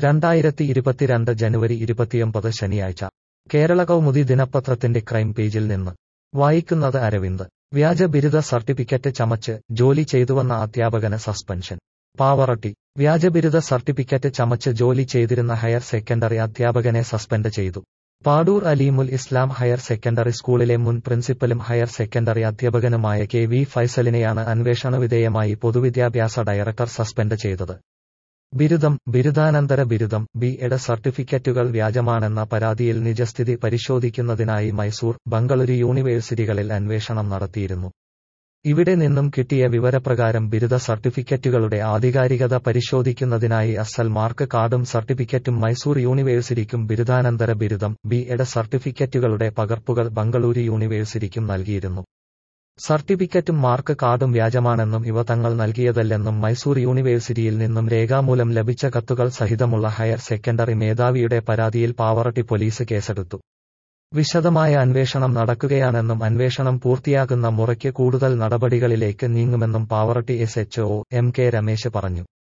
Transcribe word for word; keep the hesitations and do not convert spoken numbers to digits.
രണ്ടായിരത്തി ഇരുപത്തിരണ്ട് ജനുവരി ഇരുപത്തിയൊമ്പത് ശനിയാഴ്ച കേരള കൗമുദി ദിനപത്രത്തിന്റെ ക്രൈം പേജിൽ നിന്ന് വായിക്കുന്നത് അരവിന്ദ്. വ്യാജ ബിരുദ സർട്ടിഫിക്കറ്റ് ചമച്ച് ജോലി ചെയ്തുവന്ന അധ്യാപകന് സസ്പെൻഷൻ. പാവറട്ടി. വ്യാജ ബിരുദ സർട്ടിഫിക്കറ്റ് ചമച്ച് ജോലി ചെയ്തിരുന്ന ഹയർ സെക്കൻഡറി അധ്യാപകനെ സസ്പെൻഡ് ചെയ്തു. പാടൂർ അലീമുൽ ഇസ്ലാം ഹയർ സെക്കൻഡറി സ്കൂളിലെ മുൻ പ്രിൻസിപ്പലും ഹയർ സെക്കൻഡറി അധ്യാപകനുമായ കെ വി ഫൈസലിനെയാണ് അന്വേഷണവിധേയമായി പൊതുവിദ്യാഭ്യാസ ഡയറക്ടർ സസ്പെൻഡ് ചെയ്തത്. ബിരുദം, ബിരുദാനന്തര ബിരുദം, ബി എഡ് സർട്ടിഫിക്കറ്റുകൾ വ്യാജമാണെന്ന പരാതിയിൽ നിജസ്ഥിതി പരിശോധിക്കുന്നതിനായി മൈസൂർ, ബംഗളൂരു യൂണിവേഴ്സിറ്റികളിൽ അന്വേഷണം നടത്തിയിരുന്നു. ഇവിടെ നിന്നും കിട്ടിയ വിവരപ്രകാരം ബിരുദ സർട്ടിഫിക്കറ്റുകളുടെ ആധികാരികത പരിശോധിക്കുന്നതിനായി അസൽ മാർക്ക് കാർഡും സർട്ടിഫിക്കറ്റും മൈസൂർ യൂണിവേഴ്സിറ്റിക്കും ബിരുദാനന്തര ബിരുദം, ബി എഡ് സർട്ടിഫിക്കറ്റുകളുടെ പകർപ്പുകൾ ബംഗളൂരു യൂണിവേഴ്സിറ്റിക്കും നൽകിയിരുന്നു. സർട്ടിഫിക്കറ്റും മാർക്ക് കാർഡും വ്യാജമാണെന്നും ഇവ തങ്ങൾ നൽകിയതല്ലെന്നും മൈസൂർ യൂണിവേഴ്സിറ്റിയിൽ നിന്നും രേഖാമൂലം ലഭിച്ച കത്തുകൾ സഹിതമുള്ള ഹയർ സെക്കൻഡറി മേധാവിയുടെ പരാതിയിൽ പാവറട്ടി പോലീസ് കേസെടുത്തു. വിശദമായ അന്വേഷണം നടക്കുകയാണെന്നും അന്വേഷണം പൂർത്തിയാകുന്ന മുറയ്ക്ക് കൂടുതൽ നടപടികളിലേക്ക് നീങ്ങുമെന്നും Pavaratti S H O M K Ramesh പറഞ്ഞു.